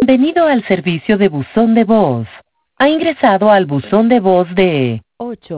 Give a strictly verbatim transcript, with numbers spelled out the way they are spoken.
Bienvenido al servicio de buzón de voz. Ha ingresado al buzón de voz de ocho